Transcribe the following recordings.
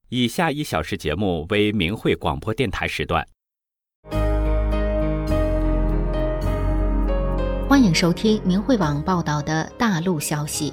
以下1小时节目为明慧广播电台时段。 欢迎收听明慧网报道的大陆消息。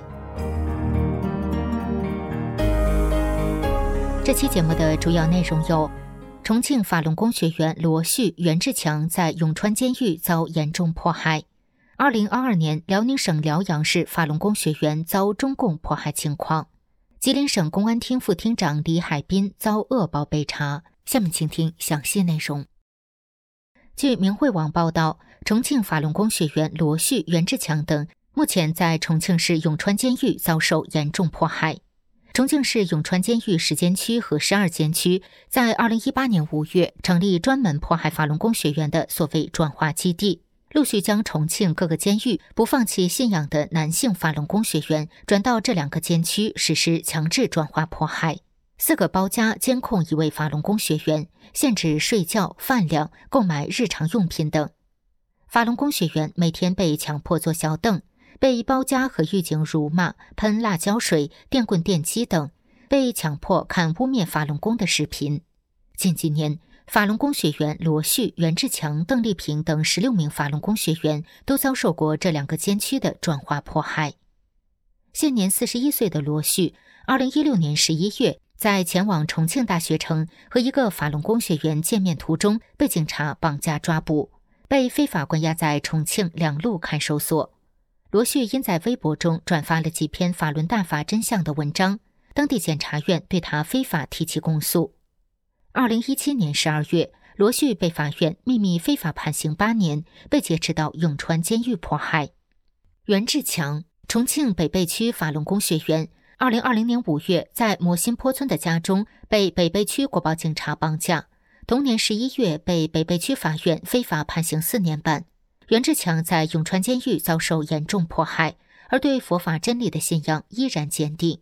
这期节目的主要内容有：重庆法轮功学员罗旭、袁志强在永川监狱遭严重迫害；2022年辽宁省辽阳市法轮功学员遭中共迫害情况；吉林省公安厅副厅长李海滨遭恶报被查。下面请听详细内容。据明慧网报道，重庆法轮功学员罗旭、袁志强等目前在重庆市永川监狱遭受严重迫害。重庆市永川监狱10监区和12监区在2018年5月成立专门迫害法轮功学员的所谓转化基地，陆续将重庆各个监狱不放弃信仰的男性法轮功学员转到这2个监区实施强制转化迫害。4个包夹监控1位法轮功学员，限制睡觉、饭量、购买日常用品等。法轮功学员每天被强迫坐小凳，被包夹和狱警辱骂、喷辣椒水、电棍电击等，被强迫看污蔑法轮功的视频。近几年，法轮功学员罗旭、袁志强、邓丽萍等16名法轮功学员都遭受过这2个监区的转化迫害。现年41岁的罗旭，2016年11月在前往重庆大学城和一个法轮功学员见面途中被警察绑架抓捕，被非法关押在重庆2路看守所。罗旭因在微博中转发了几篇法轮大法真相的文章，当地检察院对他非法提起公诉。2017年12月，罗旭被法院秘密非法判刑8年，被劫持到永川监狱迫害。袁志强，重庆北碚区法轮功学员，2020年5月在磨心坡村的家中被北碚区国保警察绑架，同年11月被北碚区法院非法判刑4年半。袁志强在永川监狱遭受严重迫害，而对佛法真理的信仰依然坚定。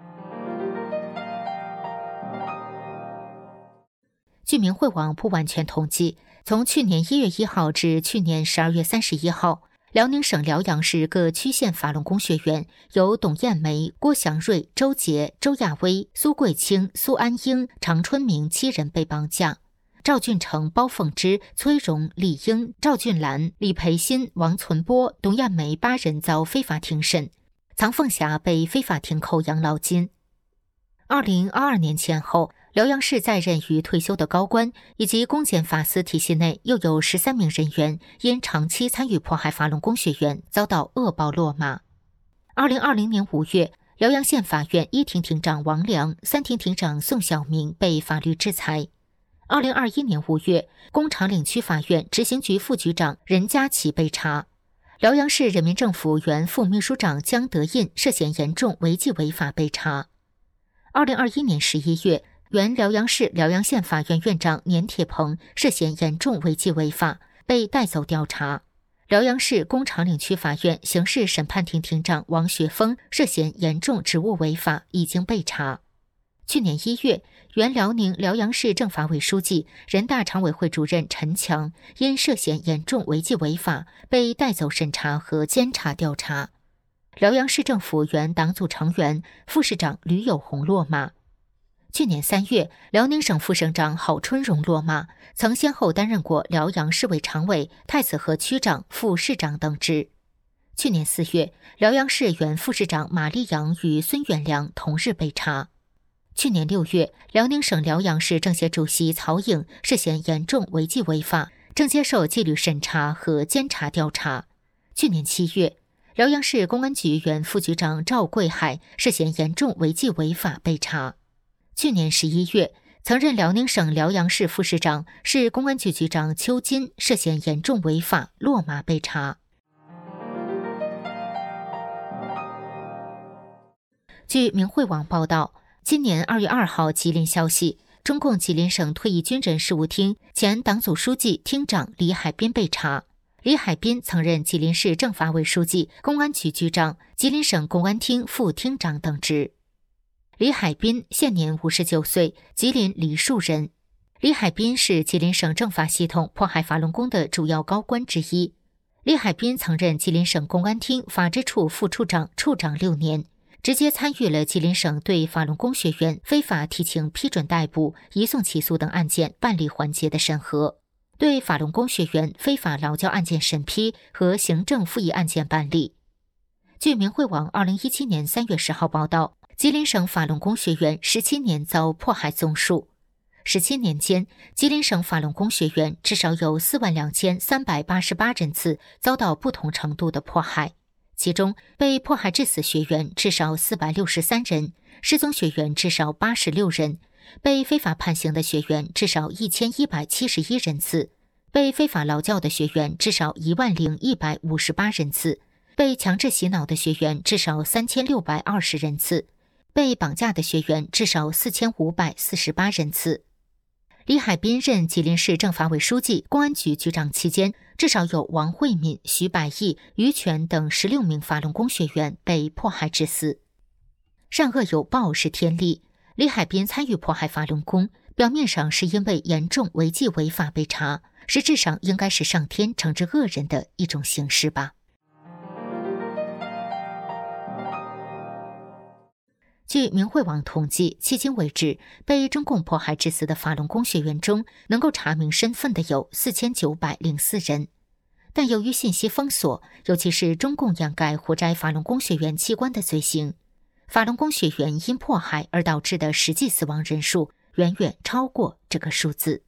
据明慧网不完全统计，从去年1月1号至去年12月31号，辽宁省辽阳市各区县法轮功学员由董艳梅、郭祥瑞、周杰、周亚威、苏桂清、苏安英、常春明7人被绑架，赵俊成、包凤芝、崔荣、李英、赵俊兰、李培新、王存波、董艳梅8人遭非法庭审，藏凤霞被非法停扣养老金。2022年前后，辽阳市在任与退休的高官以及公检法司体系内又有13名人员因长期参与迫害法轮功学员遭到恶报落马。2020年5月，辽阳县法院1庭庭长王良、3庭庭长宋晓明被法律制裁。2021年5月，工厂岭区法院执行局副局长任家琪被查。辽阳市人民政府原副秘书长江德印涉嫌严重违纪违法被查。2021年11月，原辽阳市辽阳县法院院长年铁鹏涉嫌严重违纪违法，被带走调查。辽阳市工厂岭区法院刑事审判庭庭长王学峰涉嫌严重职务违法，已经被查。去年1月，原辽宁辽阳市政法委书记、人大常委会主任陈强因涉嫌严重违纪违法，被带走审查和监察调查。辽阳市政府原党组成员、副市长吕友红落马。去年3月，辽宁省副省长郝春荣落马，曾先后担任过辽阳市委常委、太子河区长、副市长等职。去年4月，辽阳市原副市长马立阳与孙远良同日被查。去年6月，辽宁省辽阳市政协主席曹颖涉嫌严重违纪违法，正接受纪律审查和监察调查。去年7月，辽阳市公安局原副局长赵贵海涉嫌严重违纪违法被查。去年11月，曾任辽宁省辽阳市副市长、市公安局局长邱金涉嫌严重违法落马被查。据明慧网报道，今年2月2号吉林消息，中共吉林省退役军人事务厅前党组书记、厅长李海滨被查。李海滨曾任吉林市政法委书记、公安局局长、吉林省公安厅副厅长等职。李海滨现年59岁，吉林梨树人。李海滨是吉林省政法系统迫害法轮功的主要高官之一。李海滨曾任吉林省公安厅法制处副处长、处长6年， 直接参与了吉林省对法轮功学员非法提请批准逮捕、移送起诉等案件办理环节的审核，对法轮功学员非法劳教案件审批和行政复议案件办理。据明慧网2017年3月10号报道，吉林省法轮功学员17年遭迫害总数。17年间，吉林省法轮功学员至少有42388人次遭到不同程度的迫害，其中被迫害致死学员至少463人，失踪学员至少86人，被非法判刑的学员至少1171人次，被非法劳教的学员至少10158人次，被强制洗脑的学员至少3620人次，被绑架的学员至少4548人次。李海滨任吉林市政法委书记、公安局局长期间，至少有王慧敏、徐百义、于权等16名法轮功学员被迫害致死。善恶有报是天理，李海滨参与迫害法轮功，表面上是因为严重违纪违法被查，实质上应该是上天惩治恶人的一种形式吧。据明慧网统计，迄今为止，被中共迫害致死的法轮功学员中，能够查明身份的有4904人。但由于信息封锁，尤其是中共掩盖活摘法轮功学员器官的罪行，法轮功学员因迫害而导致的实际死亡人数远远超过这个数字。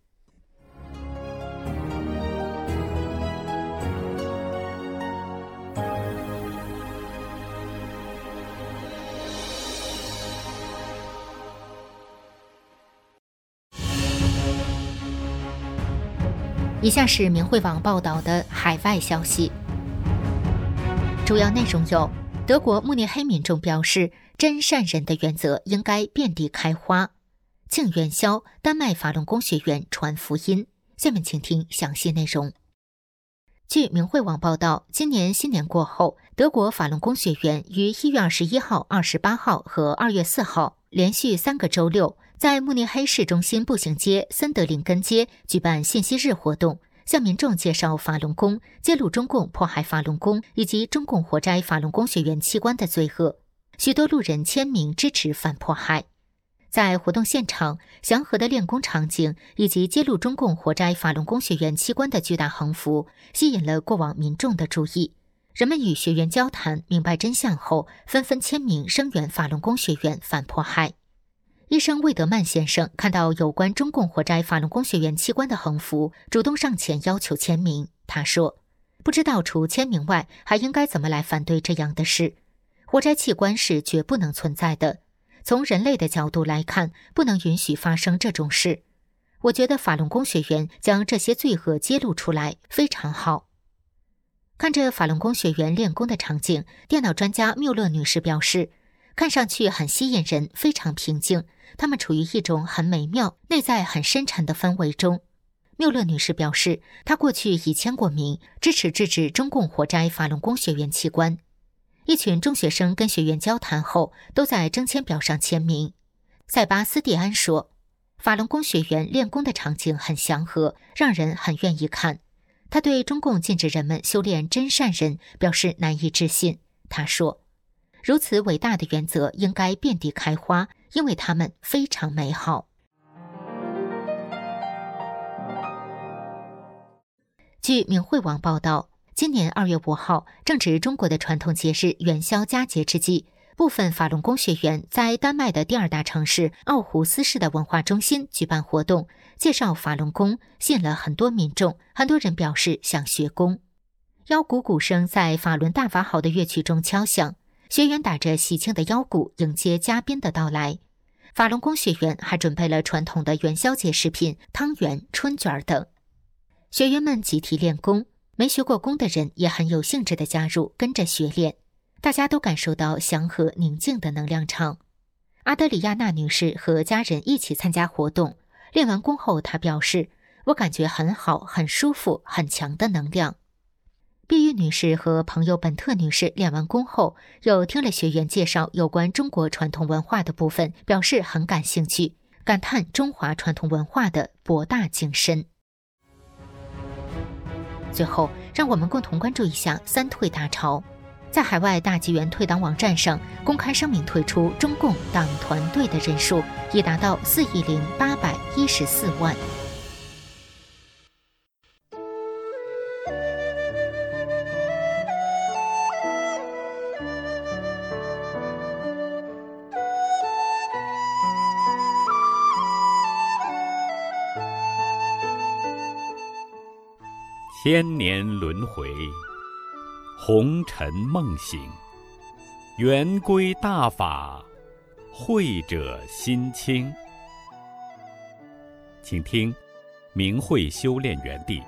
以下是明慧网报道的海外消息，主要内容有：德国慕尼黑民众表示，真善人的原则应该遍地开花；庆元宵，丹麦法轮功学员传福音。下面请听详细内容。据明慧网报道，今年新年过后，德国法轮功学员于1月21号、28号和2月4号连续3个周六，在慕尼黑市中心步行街、森德林根街举办信息日活动，向民众介绍法轮功，揭露中共迫害法轮功以及中共活摘法轮功学员器官的罪恶。许多路人签名支持反迫害。在活动现场，祥和的练功场景以及揭露中共活摘法轮功学员器官的巨大横幅，吸引了过往民众的注意。人们与学员交谈，明白真相后，纷纷签名声援法轮功学员反迫害。医生魏德曼先生看到有关中共活摘法轮功学员器官的横幅，主动上前要求签名。他说：“不知道除签名外，还应该怎么来反对这样的事？活摘器官是绝不能存在的。从人类的角度来看，不能允许发生这种事。我觉得法轮功学员将这些罪恶揭露出来非常好。”看着法轮功学员练功的场景，电脑专家缪勒女士表示，看上去很吸引人，非常平静，他们处于一种很美妙、内在很深沉的氛围中。缪勒女士表示，她过去已签过名，支持制止中共活摘法轮功学员器官。一群中学生跟学员交谈后，都在征签表上签名。塞巴斯蒂安说，法轮功学员练功的场景很祥和，让人很愿意看。他对中共禁止人们修炼真善人表示难以置信。他说，如此伟大的原则应该遍地开花，因为它们非常美好。据明慧网报道，今年2月5号，正值中国的传统节日元宵佳节之际，部分法轮功学员在丹麦的第2大城市奥胡斯市的文化中心举办活动，介绍法轮功，吸引了很多民众，很多人表示想学功。腰鼓鼓声在法轮大法好的乐曲中敲响，学员打着喜庆的腰鼓迎接嘉宾的到来。法轮功学员还准备了传统的元宵节食品、汤圆、春卷等。学员们集体练功，没学过功的人也很有兴致地加入，跟着学练。大家都感受到祥和宁静的能量场。阿德里亚娜女士和家人一起参加活动，练完功后她表示，我感觉很好，很舒服，很强的能量。碧玉女士和朋友本特女士练完功后，又听了学员介绍有关中国传统文化的部分，表示很感兴趣，感叹中华传统文化的博大精深。最后，让我们共同关注一下三退大潮。 在海外大纪元退党网站上公开声明退出中共党团队的人数已达到4.814亿。 千年轮回，红尘梦醒，圆规大法，慧者心清。请听明慧修炼园地。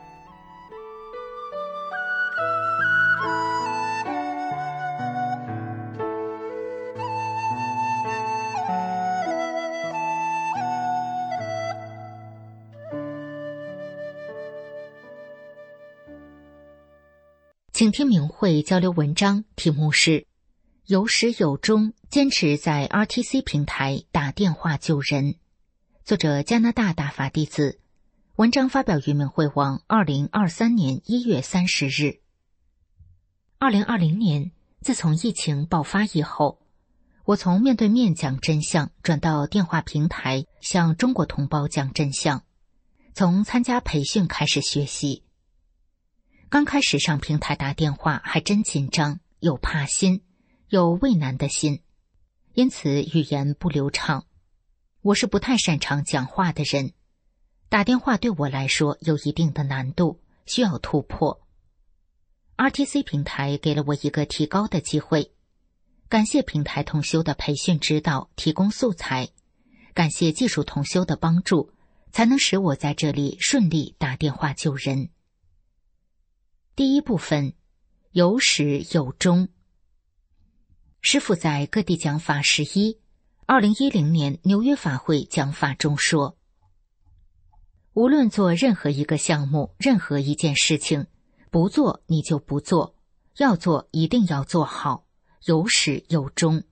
请听明慧交流文章，题目是有始有终，坚持在 RTC 平台打电话救人。作者加拿大大法弟子，文章发表于明慧网2023年1月30日。2020年，自从疫情爆发以后，我从面对面讲真相转到电话平台向中国同胞讲真相，从参加培训开始学习。刚开始上平台打电话还真紧张，有怕心，有畏难的心，因此语言不流畅。我是不太擅长讲话的人，打电话对我来说有一定的难度，需要突破。RTC 平台给了我一个提高的机会，感谢平台同修的培训指导，提供素材，感谢技术同修的帮助，才能使我在这里顺利打电话救人。第一部分，有始有终。师父在各地讲法112010年纽约法会讲法中说，无论做任何一个项目，任何一件事情，不做你就不做，要做一定要做好，有始有终。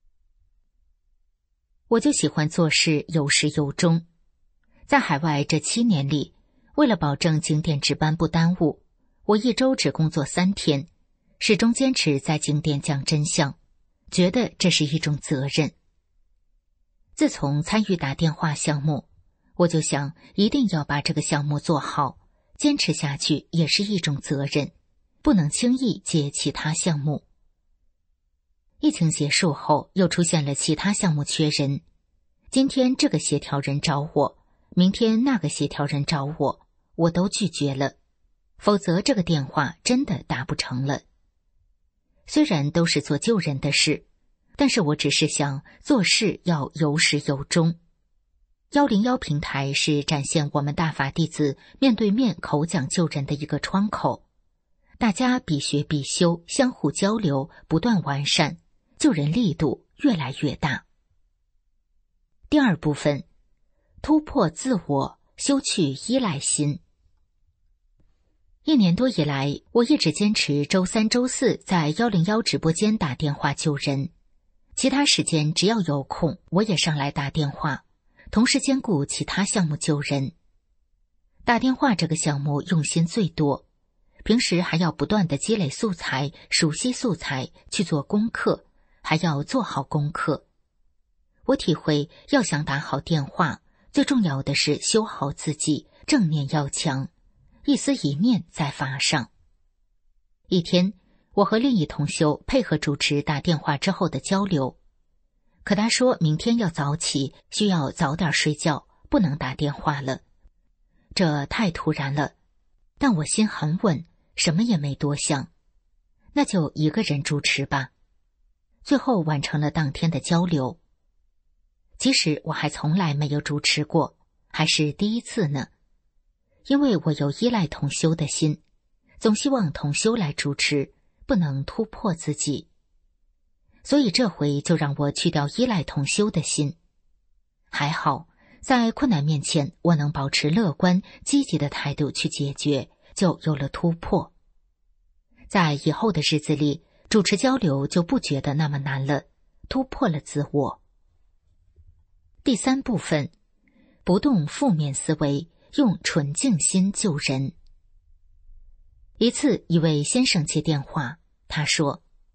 我就喜欢做事有始有终。在海外这7年里，为了保证景点值班不耽误，我一周只工作3天，始终坚持在景点讲真相，觉得这是一种责任。自从参与打电话项目，我就想一定要把这个项目做好，坚持下去也是一种责任，不能轻易接其他项目。疫情结束后，又出现了其他项目缺人，今天这个协调人找我，明天那个协调人找我，我都拒绝了，否则这个电话真的打不成了。虽然都是做救人的事，但是我只是想做事要有始有终。101平台是展现我们大法弟子面对面口讲救人的一个窗口，大家必学必修，相互交流，不断完善，救人力度越来越大。第二部分，突破自我，修去依赖心。1年多以来，我一直坚持周3、周4在101直播间打电话救人，其他时间只要有空，我也上来打电话，同时兼顾其他项目救人。打电话这个项目用心最多，平时还要不断的积累素材，熟悉素材，去做功课，还要做好功课。我体会，要想打好电话，最重要的是修好自己，正念要强，一丝一念在法上。一天，我和另一同修配合主持打电话之后的交流，可他说明天要早起，需要早点睡觉，不能打电话了。这太突然了，但我心很稳，什么也没多想，那就一个人主持吧。最后完成了当天的交流。其实我还从来没有主持过，还是第一次呢。因为我有依赖同修的心，总希望同修来主持，不能突破自己。所以这回就让我去掉依赖同修的心。还好，在困难面前，我能保持乐观、积极的态度去解决，就有了突破。在以后的日子里，主持交流就不觉得那么难了，突破了自我。第三部分，不动负面思维，用纯净心救人。一次，一位先生接电话，他说：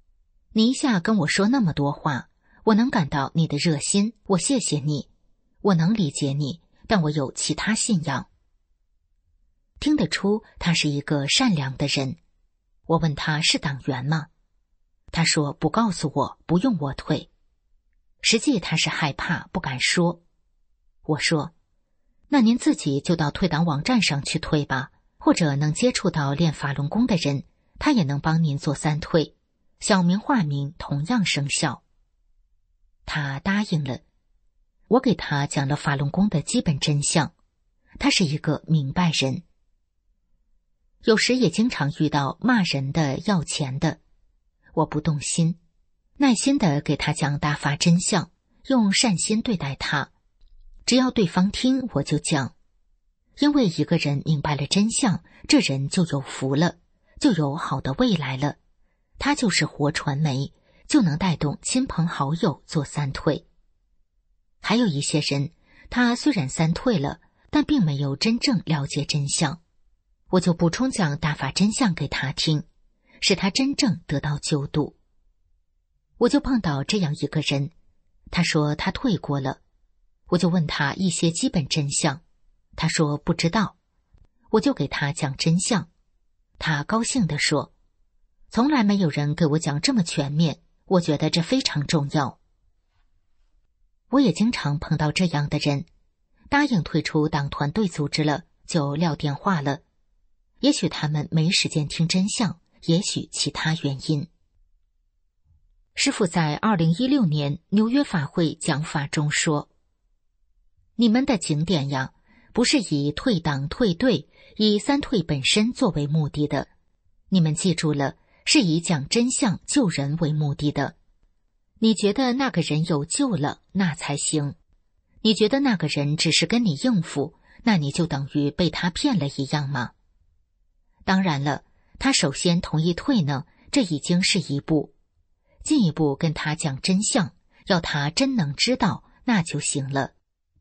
你一下跟我说那么多话，我能感到你的热心，我谢谢你。我能理解你，但我有其他信仰。听得出他是一个善良的人。我问他是党员吗？他说不告诉我，不用我退。实际他是害怕，不敢说。我说，那您自己就到退党网站上去退吧，或者能接触到练法轮功的人，他也能帮您做三退，小名化名同样生效。他答应了。我给他讲了法轮功的基本真相，他是一个明白人。有时也经常遇到骂人的、要钱的，我不动心，耐心地给他讲大法真相，用善心对待他。只要对方听，我就讲。因为一个人明白了真相，这人就有福了，就有好的未来了。他就是活传媒，就能带动亲朋好友做三退。还有一些人，他虽然三退了，但并没有真正了解真相。我就补充讲大法真相给他听，使他真正得到救度。我就碰到这样一个人，他说他退过了。我就问他一些基本真相，他说不知道。我就给他讲真相，他高兴地说，从来没有人给我讲这么全面，我觉得这非常重要。我也经常碰到这样的人，答应退出党团队组织了，就撂电话了。也许他们没时间听真相，也许其他原因。师父在2016年纽约法会讲法中说，你们的经典呀，不是以退党退队，以三退本身作为目的的。你们记住了，是以讲真相救人为目的的。你觉得那个人有救了，那才行。你觉得那个人只是跟你应付，那你就等于被他骗了一样吗？当然了，他首先同意退呢，这已经是一步。进一步跟他讲真相，要他真能知道，那就行了。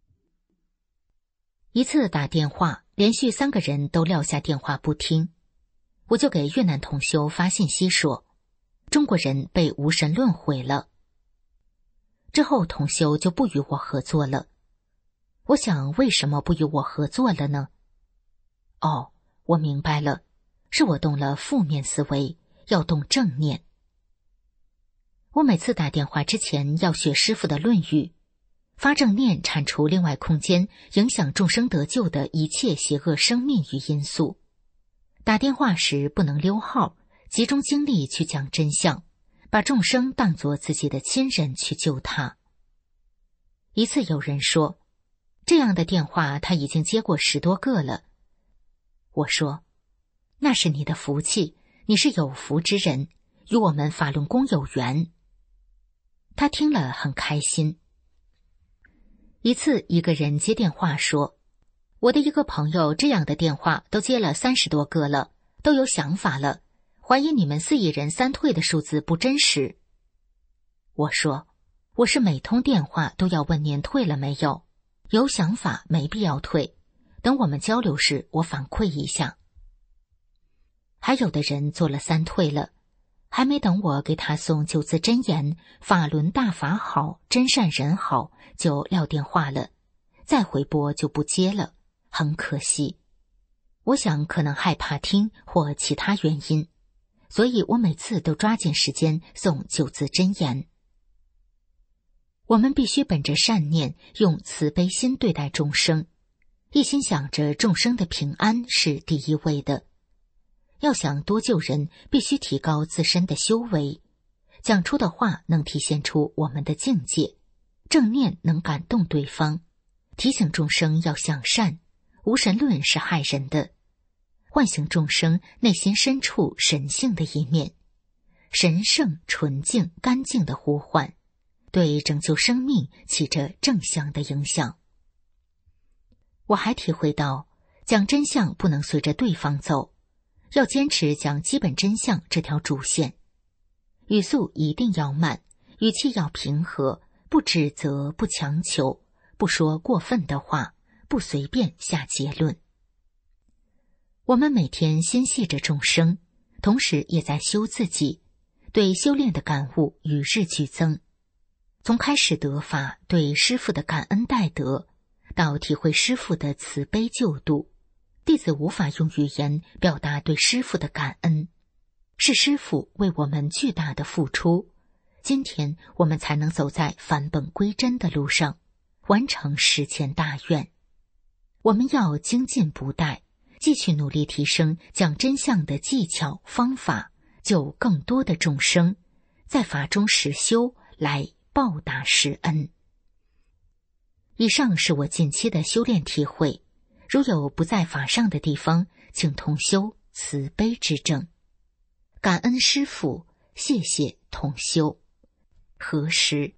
一次打电话，连续3个人都撂下电话不听，我就给越南同修发信息说，中国人被无神论毁了。之后同修就不与我合作了。我想为什么不与我合作了呢？哦，我明白了，是我动了负面思维，要动正念。我每次打电话之前要学师父的论语，发正念铲除另外空间影响众生得救的一切邪恶生命与因素。打电话时不能溜号，集中精力去讲真相，把众生当作自己的亲人去救他。一次有人说，这样的电话他已经接过10多个了。我说，那是你的福气，你是有福之人，与我们法轮功有缘。他听了很开心。一次一个人接电话说，我的一个朋友这样的电话都接了30多个了，都有想法了，怀疑你们4亿人三退的数字不真实。我说，我是每通电话都要问您退了没有，有想法没必要退，等我们交流时我反馈一下。还有的人做了三退了，还没等我给他送9字真言，法轮大法好，真善人好，就撂电话了，再回拨就不接了，很可惜。我想可能害怕听或其他原因，所以我每次都抓紧时间送9字真言。我们必须本着善念，用慈悲心对待众生，一心想着众生的平安是第一位的。要想多救人，必须提高自身的修为，讲出的话能体现出我们的境界，正念能感动对方，提醒众生要向善，无神论是害人的，唤醒众生内心深处神性的一面，神圣、纯净、干净的呼唤，对拯救生命起着正向的影响。我还体会到，讲真相不能随着对方走，要坚持讲基本真相这条主线，语速一定要慢，语气要平和，不指责，不强求，不说过分的话，不随便下结论。我们每天心系着众生，同时也在修自己， 对修炼的感悟与日俱增。从开始得法对师父的感恩戴德，到体会师父的慈悲救度，弟子无法用语言表达对师父的感恩。是师父为我们巨大的付出，今天我们才能走在返本归真的路上，完成实践大愿。我们要精进不怠，继续努力提升讲真相的技巧方法，救更多的众生，在法中实修，来报答师恩。以上是我近期的修炼体会，如有不在法上的地方，请同修慈悲之正。感恩师父，谢谢同修。何时？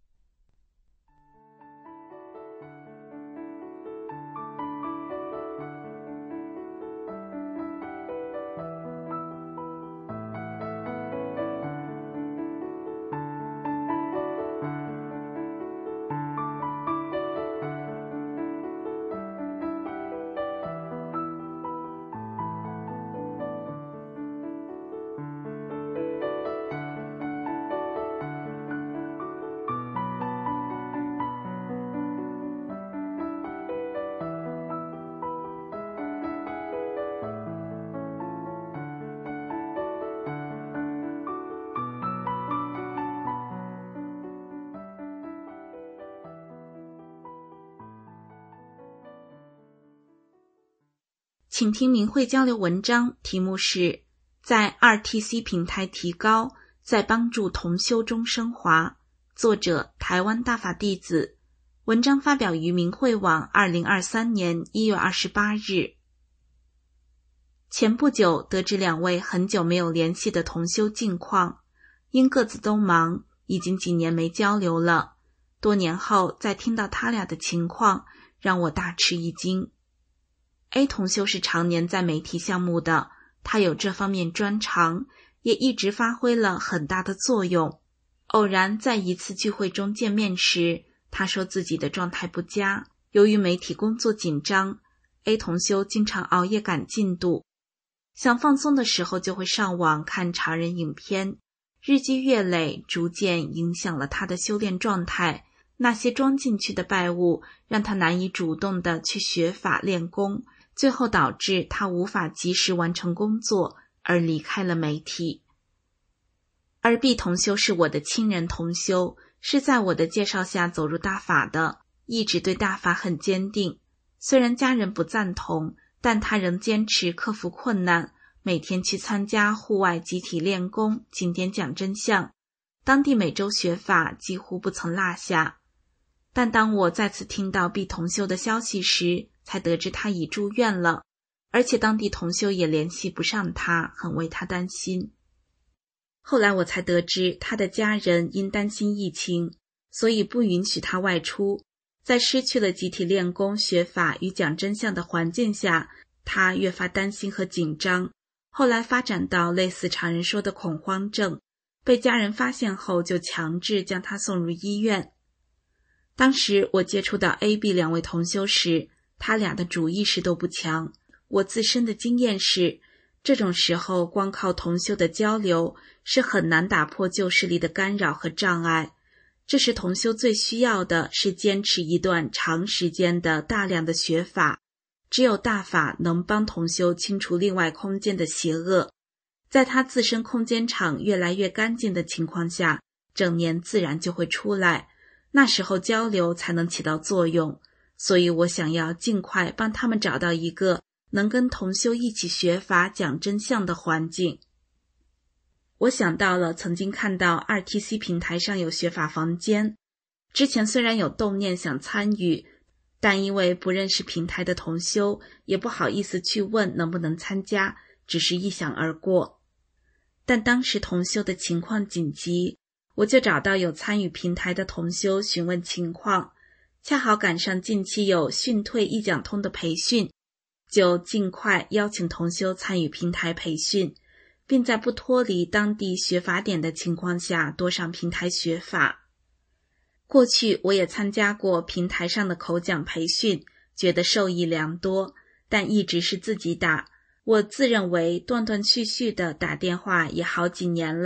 请听明慧交流文章，题目是在 RTC 平台提高，在帮助同修中升华，作者台湾大法弟子，文章发表于明慧网2023年1月28日。前不久得知2位很久没有联系的同修近况，因各自都忙，已经几年没交流了，多年后再听到他俩的情况，让我大吃一惊。A 同修是常年在媒体项目的，他有这方面专长，也一直发挥了很大的作用。偶然在一次聚会中见面时，他说自己的状态不佳，由于媒体工作紧张， A 同修经常熬夜赶进度，想放松的时候就会上网看茶人影片，日积月累，逐渐影响了他的修炼状态。那些装进去的拜物让他难以主动地去学法练功，最后导致他无法及时完成工作，而离开了媒体。而 B 同修是我的亲人同修，是在我的介绍下走入大法的，一直对大法很坚定。虽然家人不赞同，但他仍坚持克服困难，每天去参加户外集体练功、景点讲真相，当地每周学法几乎不曾落下。但当我再次听到 B 同修的消息时，才得知他已住院了，而且当地同修也联系不上他，很为他担心。后来我才得知，他的家人因担心疫情，所以不允许他外出。在失去了集体练功、学法与讲真相的环境下，他越发担心和紧张，后来发展到类似常人说的恐慌症，被家人发现后就强制将他送入医院。当时我接触到 A、B 2位同修时，他俩的主意识都不强。我自身的经验是，这种时候光靠同修的交流是很难打破旧势力的干扰和障碍。这时同修最需要的是坚持一段长时间的大量的学法，只有大法能帮同修清除另外空间的邪恶，在他自身空间场越来越干净的情况下，正念自然就会出来，那时候交流才能起到作用。所以我想要尽快帮他们找到一个能跟同修一起学法讲真相的环境。我想到了曾经看到 RTC 平台上有学法房间，之前虽然有动念想参与，但因为不认识平台的同修，也不好意思去问能不能参加，只是一想而过。但当时同修的情况紧急，我就找到有参与平台的同修询问情况，恰好赶上近期有训退一讲通的培训，就尽快邀请同修参与平台培训，并在不脱离当地学法点的情况下多上平台学法。过去我也参加过平台上的口讲培训，觉得受益良多，但一直是自己打。我自认为断断续续的打电话也好几年了，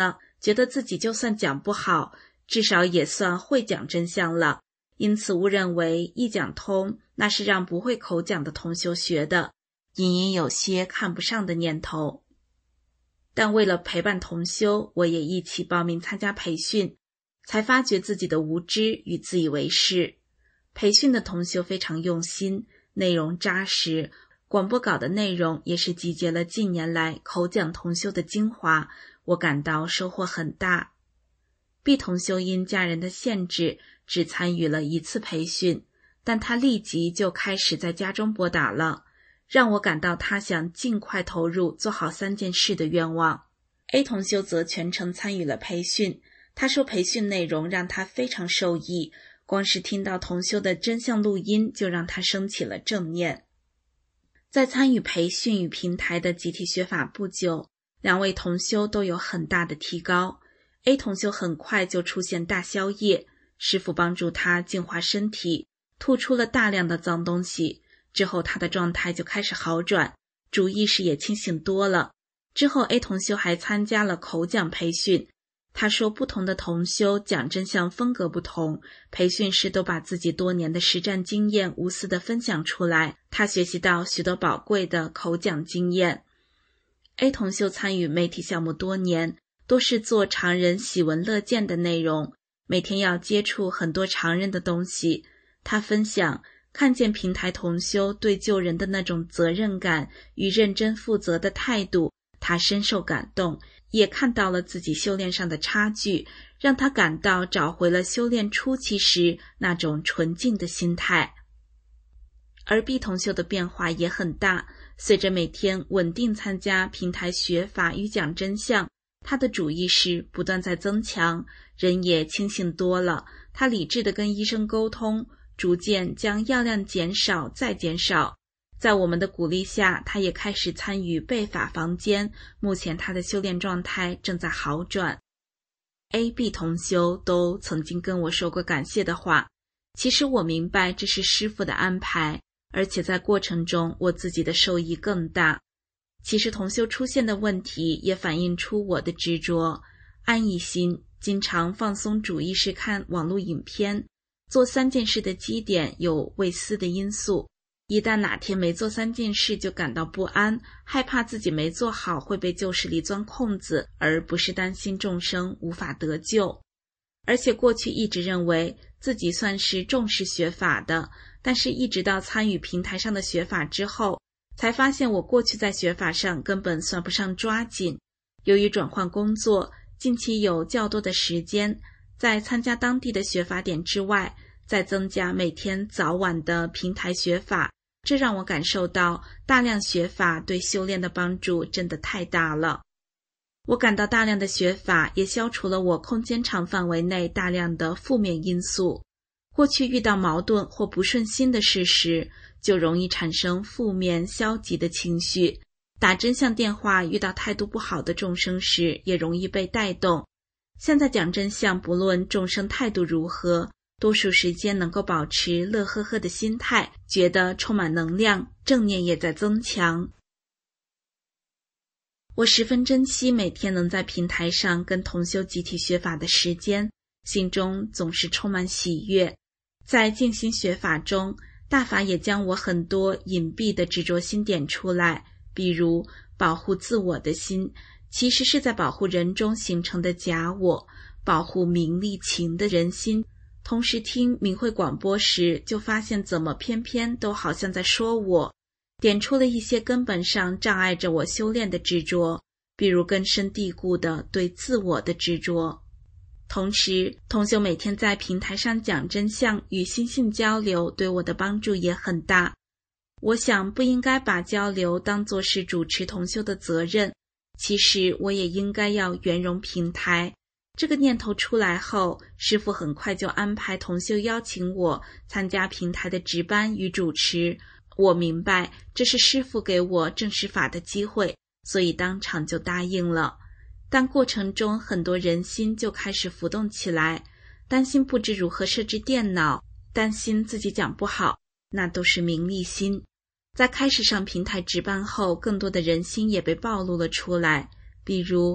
觉得自己就算讲不好，至少也算会讲真相了，因此误认为一讲通那是让不会口讲的同修学的，隐隐有些看不上的念头。但为了陪伴同修，我也一起报名参加培训，才发觉自己的无知与自以为是。培训的同修非常用心，内容扎实，广播稿的内容也是集结了近年来口讲同修的精华，我感到收获很大。B 同修因家人的限制，只参与了1次培训，但他立即就开始在家中播打了，让我感到他想尽快投入做好3件事的愿望。A 同修则全程参与了培训，他说培训内容让他非常受益，光是听到同修的真相录音就让他升起了正念。在参与培训与平台的集体学法不久，2位同修都有很大的提高。A 同修很快就出现大宵夜，师父帮助他净化身体，吐出了大量的脏东西，之后他的状态就开始好转，主意识也清醒多了。之后 A 同修还参加了口讲培训，他说不同的同修讲真相风格不同，培训师都把自己多年的实战经验无私地分享出来，他学习到许多宝贵的口讲经验。A 同修参与媒体项目多年，都是做常人喜闻乐见的内容，每天要接触很多常人的东西。他分享看见平台同修对救人的那种责任感与认真负责的态度，他深受感动，也看到了自己修炼上的差距，让他感到找回了修炼初期时那种纯净的心态。而 B 同修的变化也很大，随着每天稳定参加平台学法与讲真相，他的主意识不断在增强，人也清醒多了，他理智地跟医生沟通，逐渐将药量减少再减少。在我们的鼓励下，他也开始参与背法房间，目前他的修炼状态正在好转。A、B 同修都曾经跟我说过感谢的话，其实我明白这是师父的安排，而且在过程中我自己的受益更大。其实同修出现的问题也反映出我的执着，安逸心，经常放松主意识看网络影片，做3件事的基点有未思的因素，一旦哪天没做3件事就感到不安，害怕自己没做好会被旧势力钻空子，而不是担心众生无法得救。而且过去一直认为自己算是重视学法的，但是一直到参与平台上的学法之后，才发现我过去在学法上根本算不上抓紧。由于转换工作，近期有较多的时间，在参加当地的学法点之外，再增加每天早晚的平台学法，这让我感受到大量学法对修炼的帮助真的太大了。我感到大量的学法也消除了我空间场范围内大量的负面因素。过去遇到矛盾或不顺心的事时，就容易产生负面消极的情绪，打真相电话遇到态度不好的众生时也容易被带动。现在讲真相，不论众生态度如何，多数时间能够保持乐呵呵的心态，觉得充满能量，正念也在增强。我十分珍惜每天能在平台上跟同修集体学法的时间，心中总是充满喜悦。在静心学法中，大法也将我很多隐蔽的执着心点出来，比如保护自我的心，其实是在保护人中形成的假我，保护名利情的人心。同时听明慧广播时，就发现怎么偏偏都好像在说我，点出了一些根本上障碍着我修炼的执着，比如根深蒂固的对自我的执着。同时，同修每天在平台上讲真相与心性交流，对我的帮助也很大。我想不应该把交流当作是主持同修的责任，其实我也应该要圆融平台。这个念头出来后，师父很快就安排同修邀请我参加平台的值班与主持。我明白这是师父给我证实法的机会，所以当场就答应了。但过程中很多人心就开始浮动起来，担心不知如何设置电脑，担心自己讲不好，那都是名利心。在开始上平台值班后，更多的人心也被暴露了出来，比如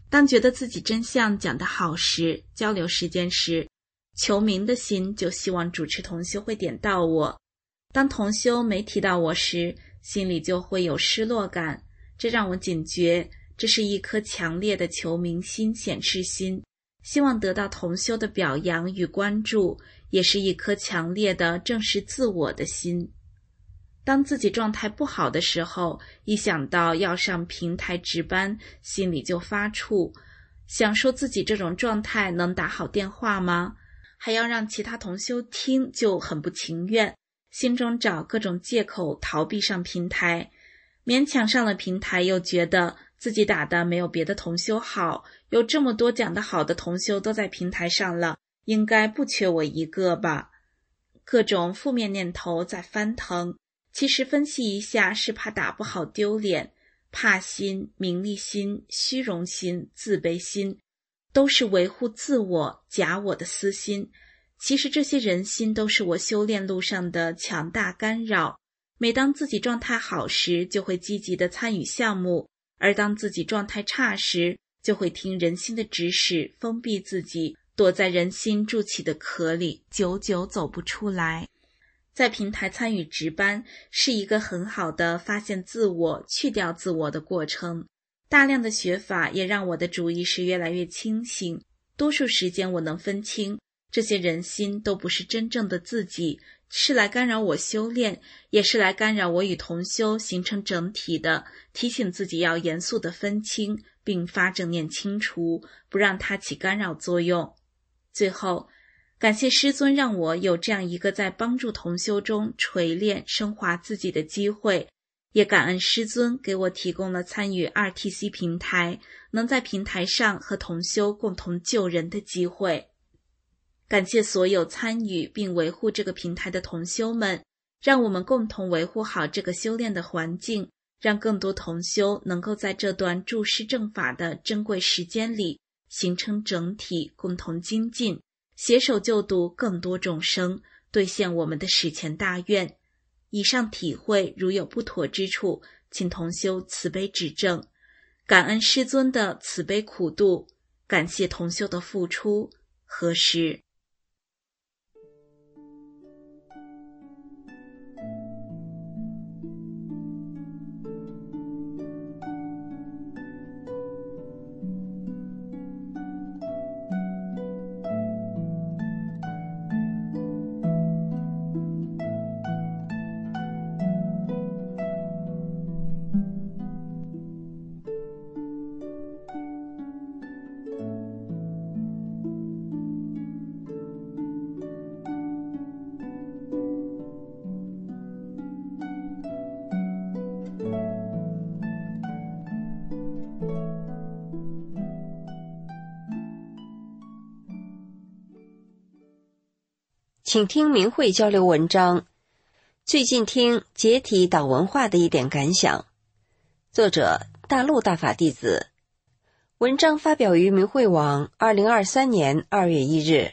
当觉得自己真相讲得好时，交流时间时，求名的心就希望主持同修会点到我。当同修没提到我时，心里就会有失落感，这让我警觉，这是一颗强烈的求名心、显示心，希望得到同修的表扬与关注，也是一颗强烈的正视自我的心。当自己状态不好的时候，一想到要上平台值班，心里就发怵，想说自己这种状态能打好电话吗？还要让其他同修听，就很不情愿，心中找各种借口逃避上平台，勉强上了平台，又觉得自己打的没有别的同修好，有这么多讲得好的同修都在平台上了，应该不缺我一个吧。各种负面念头在翻腾，其实分析一下，是怕打不好丢脸，怕心、名利心、虚荣心、自卑心，都是维护自我、假我的私心。其实这些人心都是我修炼路上的强大干扰。每当自己状态好时，就会积极地参与项目，而当自己状态差时，就会听人心的指使，封闭自己，躲在人心筑起的壳里，久久走不出来。在平台参与值班，是一个很好的发现自我、去掉自我的过程。大量的学法也让我的主意识越来越清醒，多数时间我能分清，这些人心都不是真正的自己，是来干扰我修炼，也是来干扰我与同修形成整体的，提醒自己要严肃地分清，并发正念清除，不让它起干扰作用。最后，感谢师尊让我有这样一个在帮助同修中锤炼升华自己的机会，也感恩师尊给我提供了参与 RTC 平台，能在平台上和同修共同救人的机会。感谢所有参与并维护这个平台的同修们，让我们共同维护好这个修炼的环境，让更多同修能够在这段注释正法的珍贵时间里形成整体，共同精进，携手救度更多众生，兑现我们的史前大愿。以上体会如有不妥之处，请同修慈悲指正。感恩师尊的慈悲苦度，感谢同修的付出。何时请听明慧交流文章，最近听解体党文化的一点感想。作者大陆大法弟子，文章发表于明慧网2023年2月1日。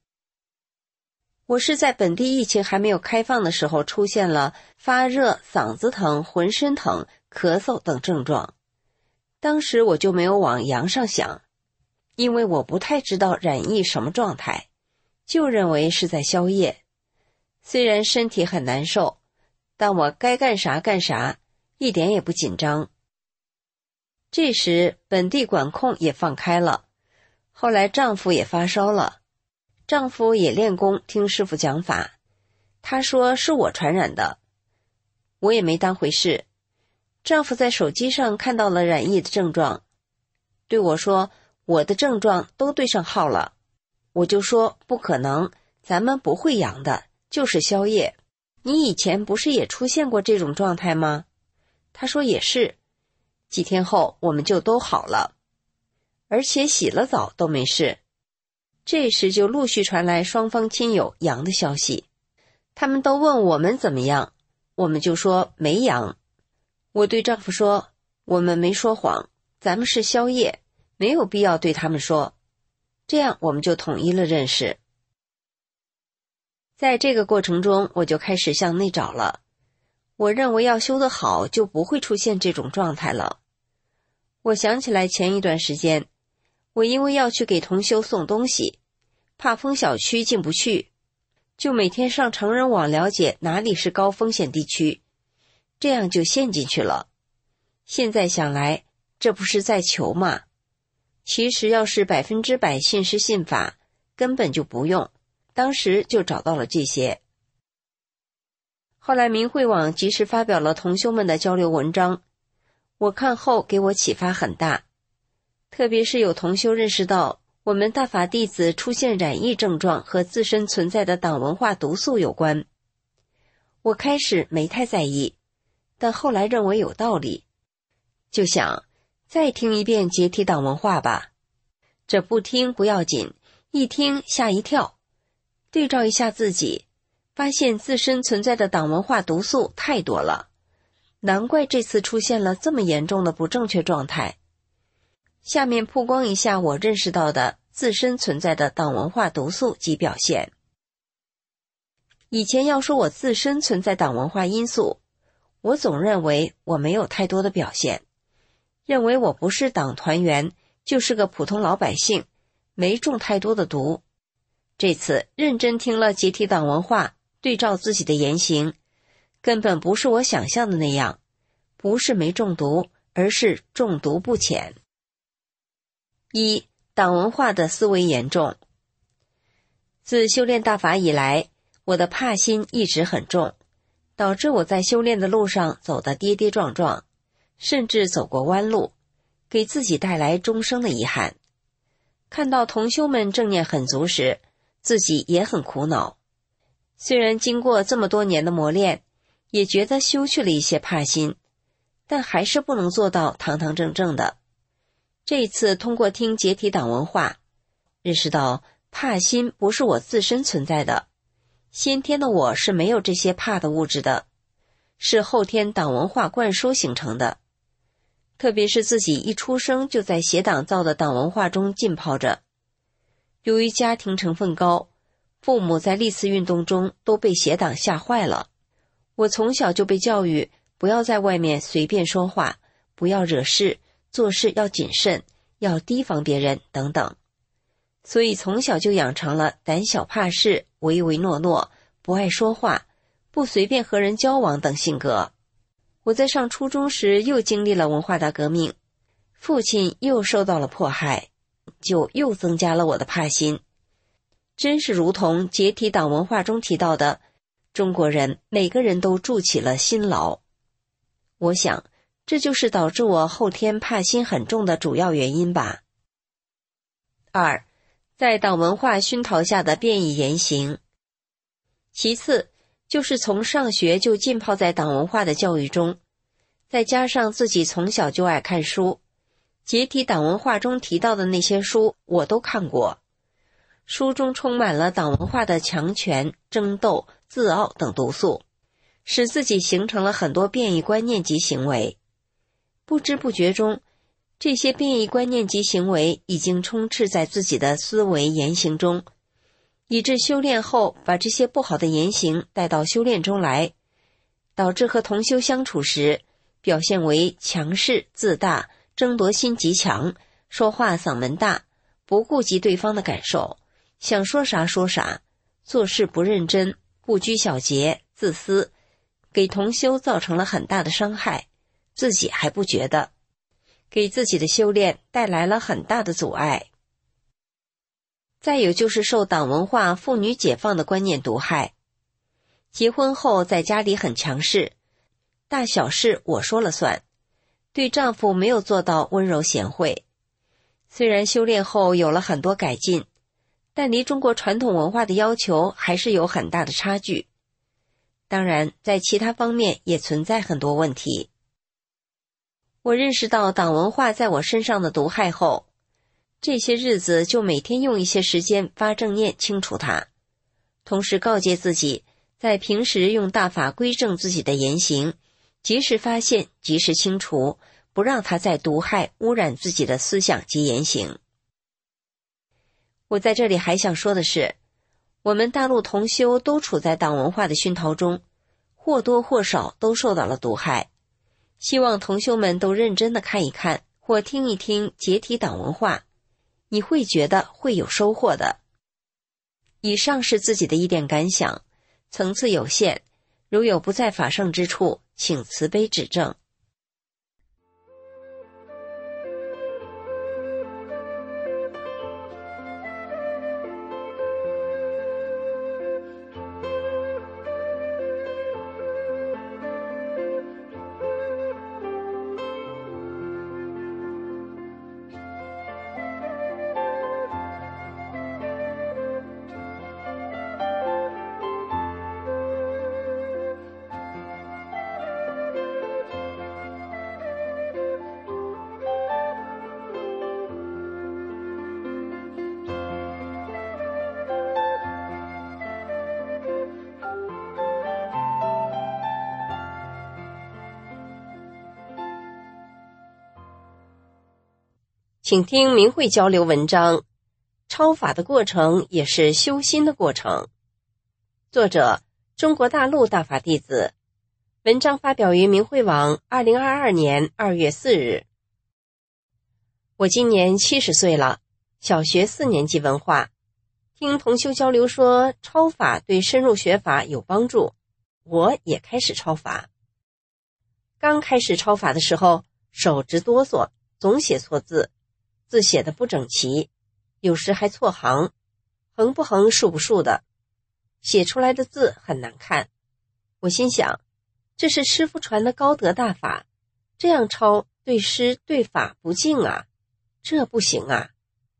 我是在本地疫情还没有开放的时候出现了发热、嗓子疼、浑身疼、咳嗽等症状。当时我就没有往阳上想，因为我不太知道染疫什么状态，就认为是在宵夜。虽然身体很难受，但我该干啥干啥，一点也不紧张。这时本地管控也放开了，后来丈夫也发烧了，丈夫也练功听师父讲法，他说是我传染的，我也没当回事。丈夫在手机上看到了染疫的症状，对我说我的症状都对上号了。我就说不可能，咱们不会阳的，就是宵夜。你以前不是也出现过这种状态吗？他说也是。几天后我们就都好了，而且洗了澡都没事。这时就陆续传来双方亲友阳的消息，他们都问我们怎么样，我们就说没阳。我对丈夫说，我们没说谎，咱们是宵夜，没有必要对他们说。这样我们就统一了认识。在这个过程中，我就开始向内找了。我认为要修得好，就不会出现这种状态了。我想起来前一段时间， 我因为要去给同修送东西，怕封小区进不去，就每天上成人网了解哪里是高风险地区，这样就陷进去了。现在想来，这不是在求吗？其实要是100%信师信法，根本就不用，当时就找到了这些。后来明慧网及时发表了同修们的交流文章，我看后给我启发很大，特别是有同修认识到我们大法弟子出现染疫症状和自身存在的党文化毒素有关。我开始没太在意，但后来认为有道理，就想再听一遍解体党文化吧。这不听不要紧，一听吓一跳，对照一下自己，发现自身存在的党文化毒素太多了，难怪这次出现了这么严重的不正确状态。下面曝光一下我认识到的自身存在的党文化毒素及表现。以前要说我自身存在党文化因素，我总认为我没有太多的表现，认为我不是党团员，就是个普通老百姓，没中太多的毒。这次认真听了解体党文化，对照自己的言行，根本不是我想象的那样，不是没中毒，而是中毒不浅。一、党文化的思维严重。自修炼大法以来，我的怕心一直很重，导致我在修炼的路上走得跌跌撞撞，甚至走过弯路，给自己带来终生的遗憾。看到同修们正念很足时，自己也很苦恼。虽然经过这么多年的磨练，也觉得修去了一些怕心，但还是不能做到堂堂正正的。这一次通过听解体党文化，认识到怕心不是我自身存在的，先天的我是没有这些怕的物质的，是后天党文化灌输形成的。特别是自己一出生就在邪党造的党文化中浸泡着。由于家庭成分高，父母在历次运动中都被邪党吓坏了。我从小就被教育不要在外面随便说话，不要惹事，做事要谨慎，要提防别人等等。所以从小就养成了胆小怕事、唯唯诺诺、不爱说话、不随便和人交往等性格。我在上初中时又经历了文化大革命，父亲又受到了迫害，就又增加了我的怕心。真是如同解体党文化中提到的，中国人每个人都筑起了心牢。我想这就是导致我后天怕心很重的主要原因吧。二、在党文化熏陶下的变异言行。其次就是从上学就浸泡在党文化的教育中，再加上自己从小就爱看书，解体党文化中提到的那些书我都看过，书中充满了党文化的强权、争斗、自傲等毒素，使自己形成了很多变异观念及行为。不知不觉中，这些变异观念及行为已经充斥在自己的思维言行中，以致修炼后把这些不好的言行带到修炼中来，导致和同修相处时表现为强势、自大、争夺心极强，说话嗓门大，不顾及对方的感受，想说啥说啥，做事不认真，不拘小节，自私，给同修造成了很大的伤害，自己还不觉得，给自己的修炼带来了很大的阻碍。再有就是受党文化妇女解放的观念毒害，结婚后在家里很强势，大小事我说了算，对丈夫没有做到温柔贤惠。虽然修炼后有了很多改进，但离中国传统文化的要求还是有很大的差距。当然，在其他方面也存在很多问题。我认识到党文化在我身上的毒害后，这些日子就每天用一些时间发正念清除它，同时告诫自己在平时用大法归正自己的言行，及时发现，及时清除，不让它再毒害污染自己的思想及言行。我在这里还想说的是，我们大陆同修都处在党文化的熏陶中，或多或少都受到了毒害。希望同修们都认真的看一看或听一听解体党文化， 你会觉得会有收获的。以上是自己的一点感想，层次有限，如有不在法上之处，请慈悲指正。请听明慧交流文章，超法的过程也是修心的过程。作者：中国大陆大法弟子。文章发表于明慧网2022年2月4日。我今年70岁了，小学4年级文化。听同修交流说超法对深入学法有帮助，我也开始超法。刚开始超法的时候，手直哆嗦，总写错字，字写得不整齐，有时还错行，横不横竖不竖的，写出来的字很难看。我心想，这是师父传的高德大法，这样抄对师对法不敬啊，这不行啊。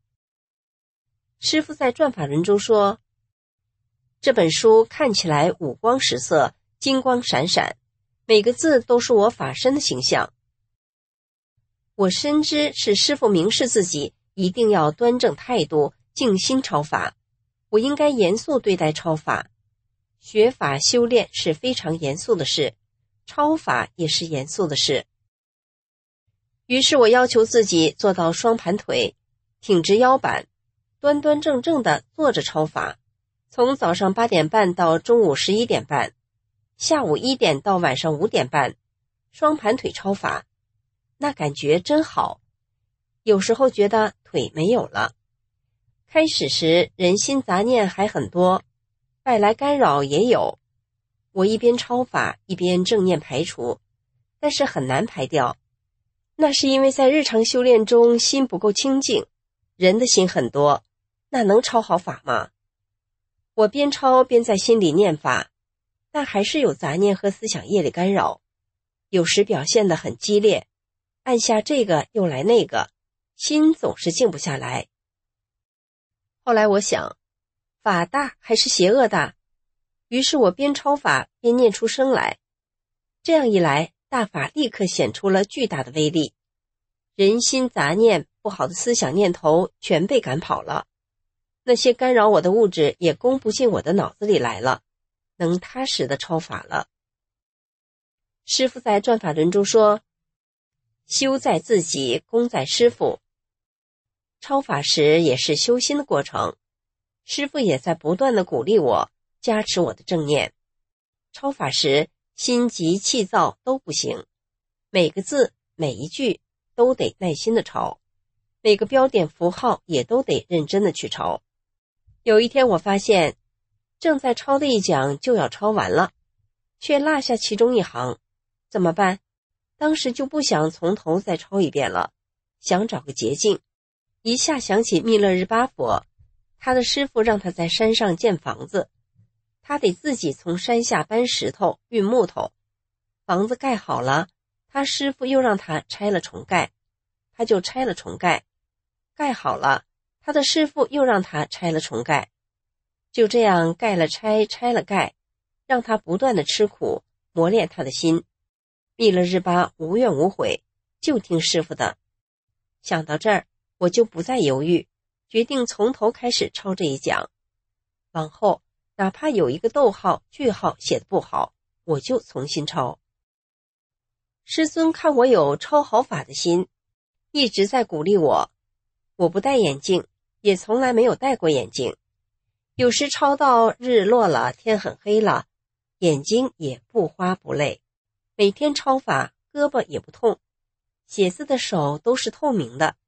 师父在转法轮中说，这本书看起来五光十色，金光闪闪，每个字都是我法身的形象。我深知是师父明示自己一定要端正态度，静心超法，我应该严肃对待超法。学法修炼是非常严肃的事，超法也是严肃的事。于是我要求自己做到双盘腿，挺直腰板，端端正正地坐着超法，从早上8点半到中午11点半，下午1点到晚上5点半，双盘腿超法。那感觉真好，有时候觉得腿没有了。开始时人心杂念还很多，外来干扰也有，我一边超法一边正念排除，但是很难排掉。那是因为在日常修炼中心不够清净，人的心很多，那能超好法吗？我边超边在心里念法，但还是有杂念和思想业力干扰，有时表现得很激烈，按下这个又来那个，心总是静不下来。后来我想，法大还是邪恶大？于是我边超法边念出声来，这样一来，大法立刻显出了巨大的威力，人心杂念、不好的思想念头全被赶跑了，那些干扰我的物质也攻不进我的脑子里来了，能踏实的超法了。师父在转法轮中说，修在自己，功在师父。超法时也是修心的过程，师父也在不断地鼓励我，加持我的正念。超法时心急气躁都不行，每个字每一句都得耐心的抄，每个标点符号也都得认真的去抄。有一天我发现，正在抄的一讲就要抄完了，却落下其中一行，怎么办？当时就不想从头再抄一遍了，想找个捷径。一下想起密勒日巴佛，他的师父让他在山上建房子，他得自己从山下搬石头运木头，房子盖好了，他师父又让他拆了重盖，他就拆了重盖，盖好了，他的师父又让他拆了重盖，就这样盖了拆，拆了盖，让他不断的吃苦，磨练他的心。密勒日巴无怨无悔，就听师父的。想到这儿，我就不再犹豫，决定从头开始抄这一讲。往后哪怕有一个逗号句号写得不好，我就重新抄。师尊看我有抄好法的心，一直在鼓励我。我不戴眼镜，也从来没有戴过眼镜，有时抄到日落了，天很黑了，眼睛也不花不累，每天抄法胳膊也不痛，写字的手都是透明的，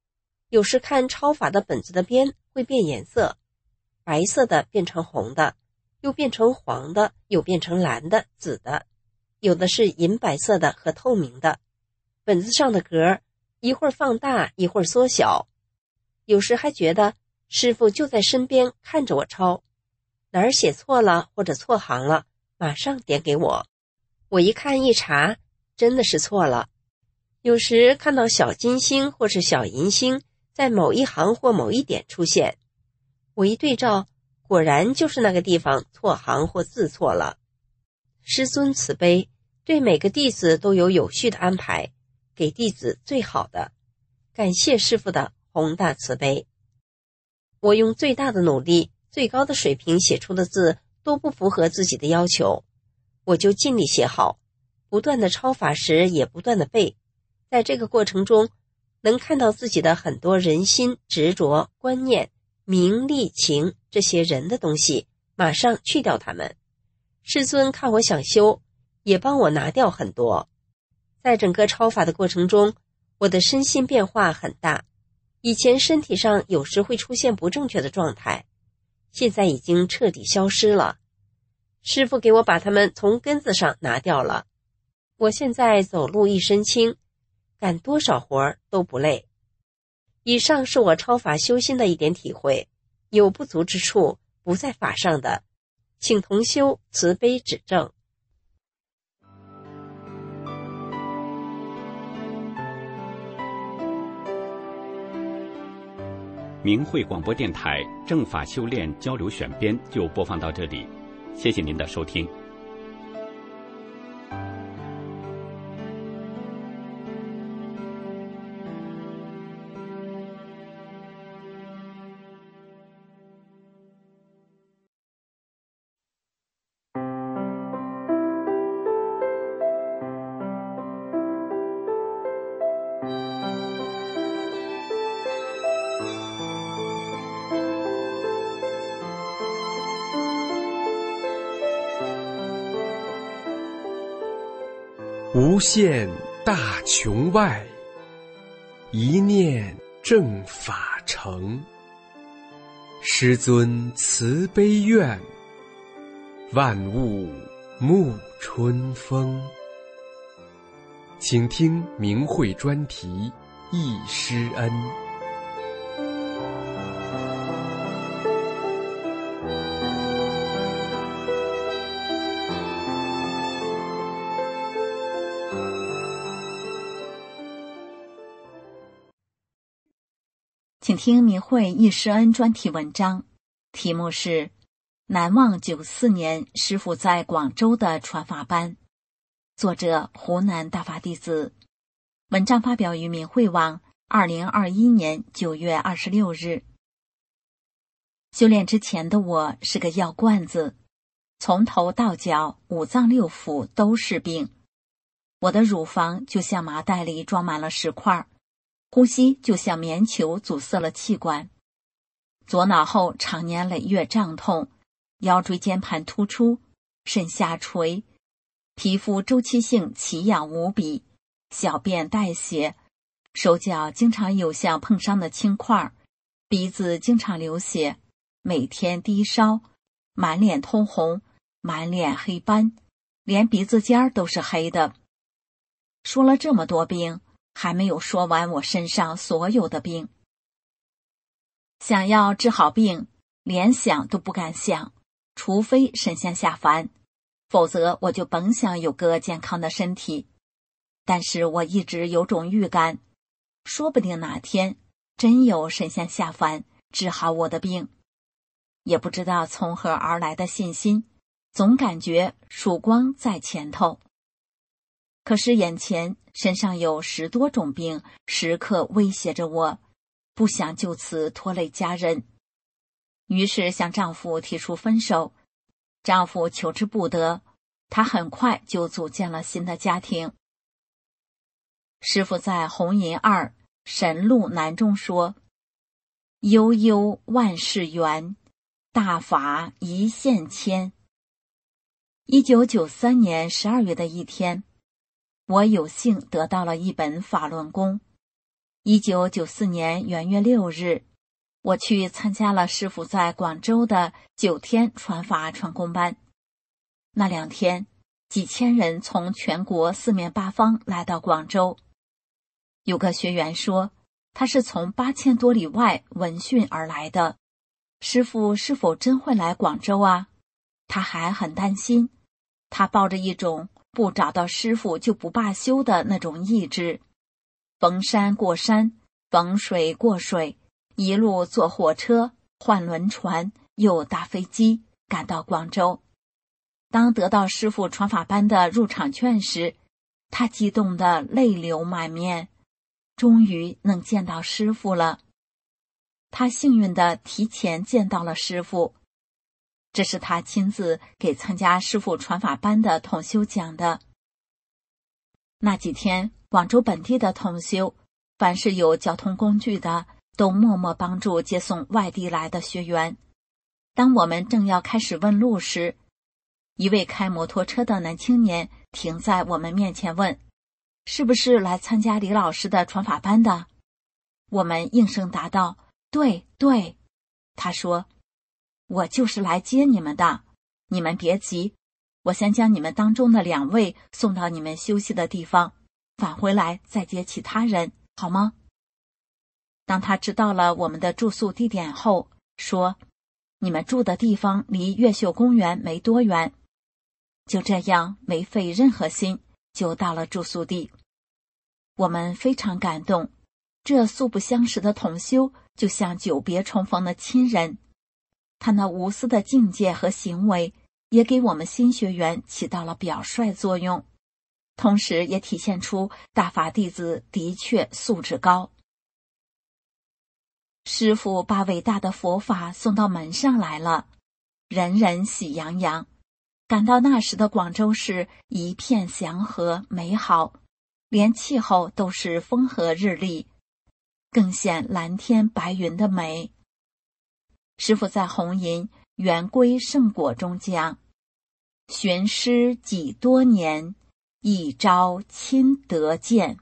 有时看抄法的本子的边会变颜色，白色的变成红的，又变成黄的，又变成蓝的、紫的，有的是银白色的和透明的。本子上的格一会儿放大，一会儿缩小，有时还觉得师傅就在身边看着我抄，哪儿写错了或者错行了，马上点给我。我一看一查，真的是错了。有时看到小金星或是小银星在某一行或某一点出现，我一对照，果然就是那个地方错行或字错了。师尊慈悲，对每个弟子都有序的安排，给弟子最好的。感谢师父的宏大慈悲。我用最大的努力、最高的水平写出的字都不符合自己的要求，我就尽力写好，不断的抄法时也不断的背。在这个过程中，能看到自己的很多人心、执着、观念、名利情这些人的东西，马上去掉它们。师尊看我想修，也帮我拿掉很多。在整个抄法的过程中，我的身心变化很大。以前身体上有时会出现不正确的状态，现在已经彻底消失了。师父给我把它们从根子上拿掉了。我现在走路一身轻，干多少活都不累。以上是我抄法修心的一点体会，有不足之处，不在法上的，请同修慈悲指正。 明慧广播电台正法修炼交流选编就播放到这里，谢谢您的收听。 无限大穹外，一念正法成。师尊慈悲愿，万物沐春风。请听明慧专题忆师恩。 请听明慧忆师恩专题文章，题目是难忘94年师父在广州的传法班，作者湖南大法弟子。文章发表于明慧网2021年9月26日。修炼之前的我是个药罐子，从头到脚五脏六腑都是病。我的乳房就像麻袋里装满了石块，呼吸就像棉球阻塞了气管，左脑后常年累月胀痛，腰椎间盘突出，肾下垂，皮肤周期性奇痒无比，小便带血，手脚经常有像碰伤的青块，鼻子经常流血，每天低烧，满脸通红，满脸黑斑，连鼻子尖都是黑的。说了这么多病，还没有说完我身上所有的病。想要治好病，连想都不敢想，除非神仙下凡，否则我就甭想有个健康的身体。但是我一直有种预感，说不定哪天真有神仙下凡治好我的病。也不知道从何而来的信心，总感觉曙光在前头。可是眼前身上有10多种病，时刻威胁着我，不想就此拖累家人。于是向丈夫提出分手，丈夫求之不得，他很快就组建了新的家庭。师父在红银2神路南中说：悠悠万事圆，大法一线牵。1993年12月的一天，我有幸得到了一本法轮功。 1994年元月6日，我去参加了师父在广州的9天传法传功班。那2天，几千人从全国四面八方来到广州。有个学员说，他是从8000多里外闻讯而来的。师父是否真会来广州啊？他还很担心，他抱着一种不找到师父就不罢休的那种意志，逢山过山，逢水过水，一路坐火车、换轮船，又搭飞机赶到广州。当得到师父传法班的入场券时，他激动得泪流满面，终于能见到师父了。他幸运地提前见到了师父，这是他亲自给参加师父传法班的同修讲的。那几天，广州本地的同修，凡是有交通工具的，都默默帮助接送外地来的学员。当我们正要开始问路时，一位开摩托车的男青年停在我们面前问，是不是来参加李老师的传法班的？我们应声答道，对对。他说，我就是来接你们的，你们别急，我先将你们当中的2位送到你们休息的地方，返回来再接其他人，好吗？当他知道了我们的住宿地点后，说，你们住的地方离越秀公园没多远。就这样，没费任何心就到了住宿地。我们非常感动，这素不相识的同修就像久别重逢的亲人。他那无私的境界和行为，也给我们新学员起到了表率作用，同时也体现出大法弟子的确素质高。师父把伟大的佛法送到门上来了，人人喜洋洋，感到那时的广州市一片祥和美好，连气候都是风和日丽，更显蓝天白云的美。师父在弘淫圆规圣果中讲，寻师几多年，一朝亲得见。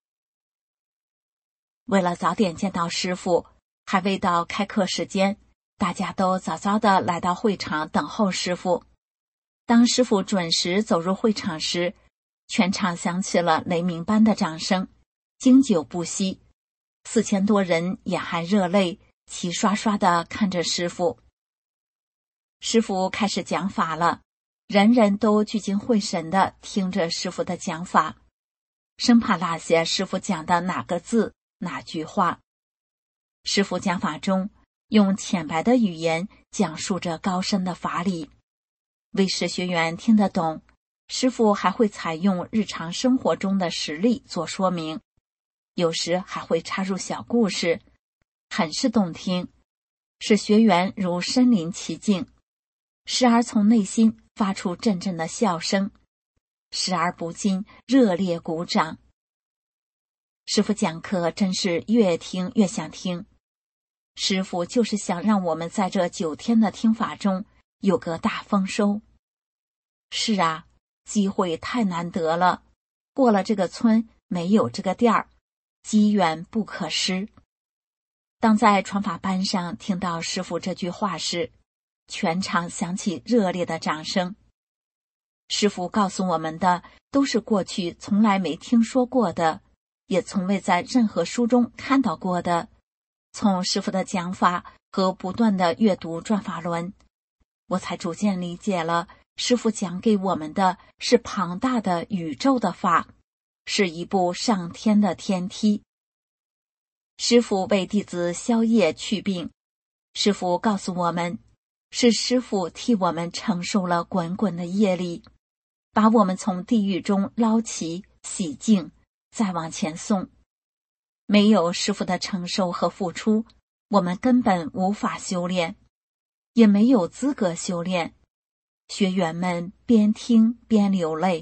为了早点见到师父，还未到开课时间，大家都早早地来到会场等候师父。当师父准时走入会场时，全场响起了雷鸣般的掌声，经久不息。4000多人眼含热泪，齐刷刷地看着师父。师父开始讲法了，人人都聚精会神地听着师父的讲法，生怕落下师父讲的哪个字哪句话。师父讲法中用浅白的语言讲述着高深的法理，为使学员听得懂，师父还会采用日常生活中的实例做说明，有时还会插入小故事，很是动听，使学员如身临其境，时而从内心发出阵阵的笑声，时而不禁热烈鼓掌。师父讲课真是越听越想听，师父就是想让我们在这9天的听法中有个大丰收。是啊，机会太难得了，过了这个村没有这个店儿，机缘不可失。当在传法班上听到师父这句话时，全场响起热烈的掌声。师父告诉我们的都是过去从来没听说过的，也从未在任何书中看到过的。从师父的讲法和不断的阅读转法轮，我才逐渐理解了师父讲给我们的是庞大的宇宙的法，是一部上天的天梯。师父为弟子消业去病，师父告诉我们，是师父替我们承受了滚滚的业力，把我们从地狱中捞起洗净，再往前送。没有师父的承受和付出，我们根本无法修炼，也没有资格修炼。学员们边听边流泪。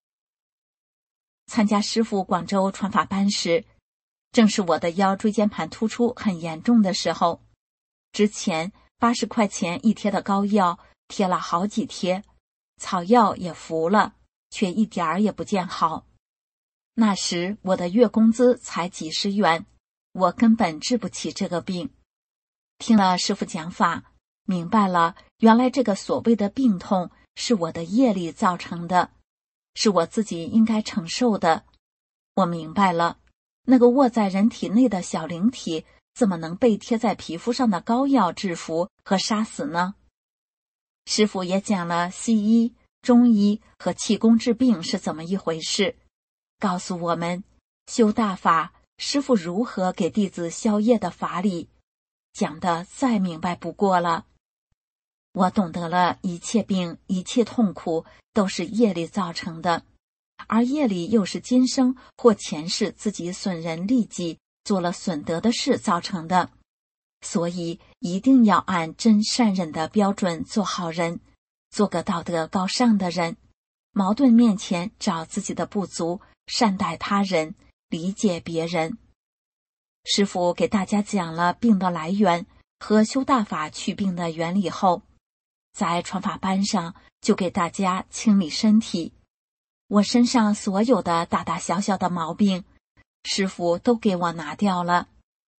参加师父广州传法班时，正是我的腰椎间盘突出很严重的时候。之前80块钱一贴的膏药贴了好几贴，草药也服了，却一点儿也不见好。那时我的月工资才几十元， 我根本治不起这个病。听了师父讲法，明白了，原来这个所谓的病痛是我的业力造成的，是我自己应该承受的。我明白了，那个卧在人体内的小灵体怎么能被贴在皮肤上的膏药制服和杀死呢？师父也讲了西医、中医和气功治病是怎么一回事，告诉我们修大法，师父如何给弟子消业的法理，讲得再明白不过了。我懂得了一切病、一切痛苦都是业力造成的，而业力又是今生或前世自己损人利己、做了损德的事造成的，所以一定要按真善忍的标准做好人，做个道德高尚的人。矛盾面前找自己的不足，善待他人，理解别人。师父给大家讲了病的来源和修大法祛病的原理后，在传法班上就给大家清理身体。我身上所有的大大小小的毛病，师父都给我拿掉了。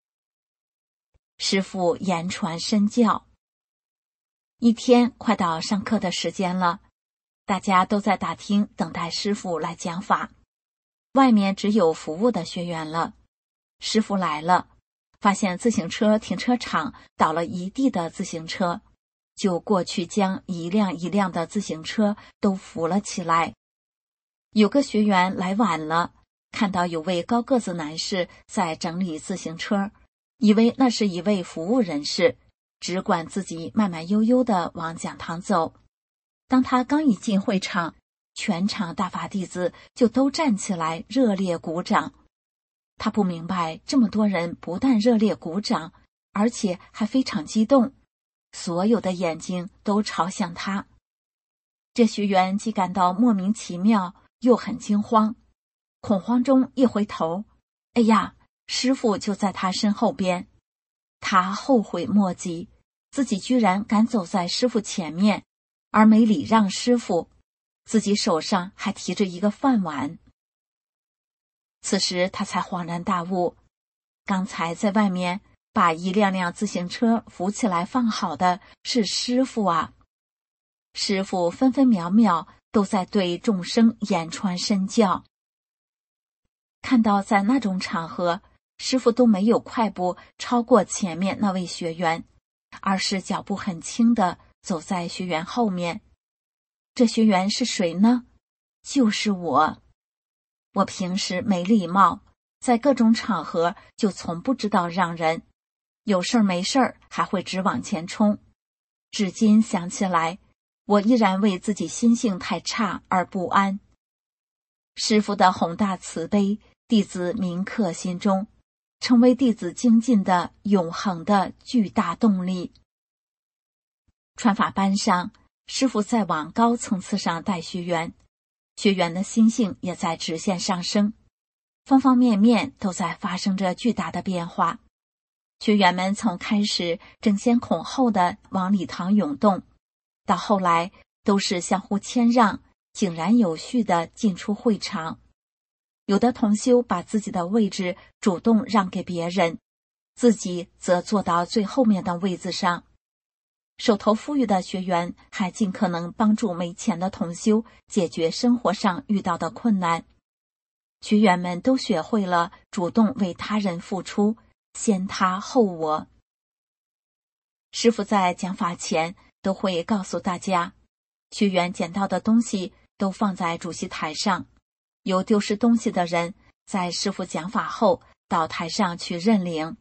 师父言传身教。一天快到上课的时间了，大家都在大厅等待师父来讲法，外面只有服务的学员了。师父来了，发现自行车停车场倒了一地的自行车，就过去将一辆一辆的自行车都扶了起来。有个学员来晚了，看到有位高个子男士在整理自行车，以为那是一位服务人士，只管自己慢慢悠悠地往讲堂走。当他刚一进会场，全场大法弟子就都站起来热烈鼓掌。他不明白，这么多人不但热烈鼓掌，而且还非常激动，所有的眼睛都朝向他。这学员既感到莫名其妙，又很惊慌，恐慌中一回头，哎呀，师父就在他身后边。他后悔莫及，自己居然敢走在师父前面，而没礼让师父，自己手上还提着一个饭碗。此时他才恍然大悟，刚才在外面把一辆辆自行车扶起来放好的是师父啊！师父分分秒秒都在对众生言传身教。看到在那种场合，师父都没有快步超过前面那位学员，而是脚步很轻地走在学员后面。这学员是谁呢？就是我。我平时没礼貌，在各种场合就从不知道让人，有事儿没事儿还会直往前冲。至今想起来，我依然为自己心性太差而不安。师父的宏大慈悲，弟子铭刻心中，成为弟子精进的永恒的巨大动力。传法班上，师父在往高层次上带学员，学员的心性也在直线上升，方方面面都在发生着巨大的变化。学员们从开始争先恐后的往礼堂涌动，到后来都是相互谦让，井然有序地进出会场。有的同修把自己的位置主动让给别人，自己则坐到最后面的位子上。手头富裕的学员还尽可能帮助没钱的同修解决生活上遇到的困难。学员们都学会了主动为他人付出，先他后我。师父在讲法前都会告诉大家，学员捡到的东西都放在主席台上，有丢失东西的人在师父讲法后到台上去认领。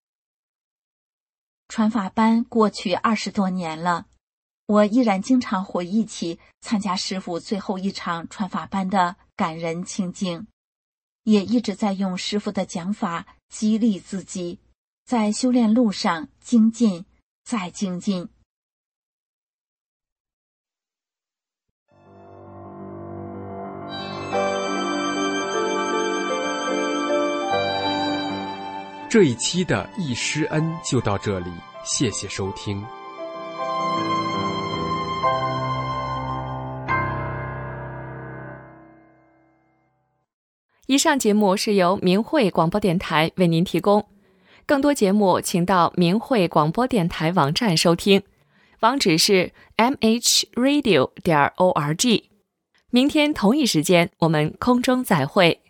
传法班过去20多年了，我依然经常回忆起参加师父最后一场传法班的感人情景，也一直在用师父的讲法激励自己，在修炼路上精进再精进。 这一期的忆师恩就到这里，谢谢收听。 以上节目是由明慧广播电台为您提供， 更多节目请到明慧广播电台网站收听，网址是 mhradio.org。明天同一时间我们空中再会。